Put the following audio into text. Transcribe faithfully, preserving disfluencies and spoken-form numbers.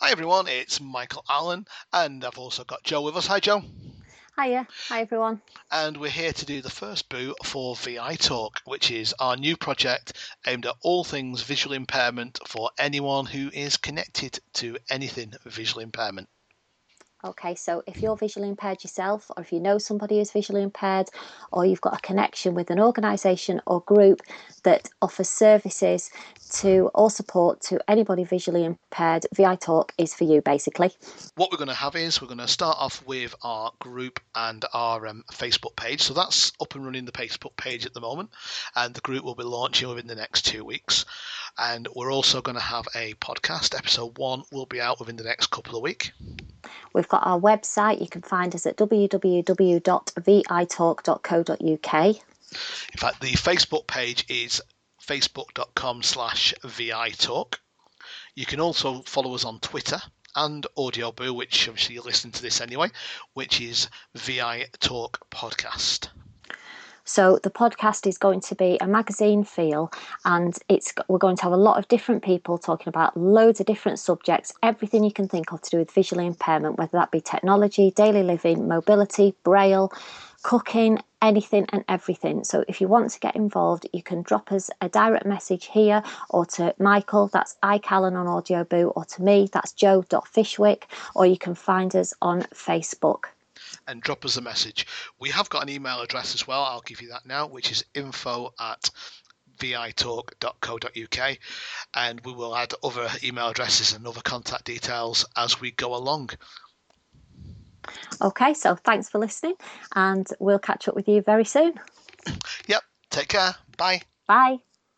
Hi everyone, it's Michael Allen, and I've also got Joe with us. Hi Joe. Hiya, hi everyone. And we're here to do the first boo for V I Talk, which is our new project aimed at all things visual impairment for anyone who is connected to anything visual impairment. Okay, so if you're visually impaired yourself, or if you know somebody who's visually impaired, or you've got a connection with an organisation or group that offers services to or support to anybody visually impaired, V I Talk is for you, basically. What we're going to have is we're going to start off with our group and our um, Facebook page. So that's up and running, the Facebook page at the moment, and the group will be launching within the next two weeks. And we're also going to have a podcast. Episode one will be out within the next couple of weeks. We've got our website. You can find us at w w w dot v i talk dot co dot u k. In fact, the Facebook page is facebook.com slash VI Talk. You can also follow us on Twitter and Audioboo, which obviously you're listening to this anyway, which is V I Talk Podcast. So the podcast is going to be a magazine feel, and it's we're going to have a lot of different people talking about loads of different subjects, everything you can think of to do with visual impairment, whether that be technology, daily living, mobility, braille, cooking, anything and everything. So if you want to get involved, you can drop us a direct message here, or to Michael, that's iCallan on Audioboo, or to me, that's joe.fishwick, or you can find us on Facebook. And drop us a message. We have got an email address as well. I'll give you that now, which is info at v i talk dot co dot u k, and we will add other email addresses and other contact details as we go along. Okay, so thanks for listening, and we'll catch up with you very soon. Yep, take care. Bye. Bye.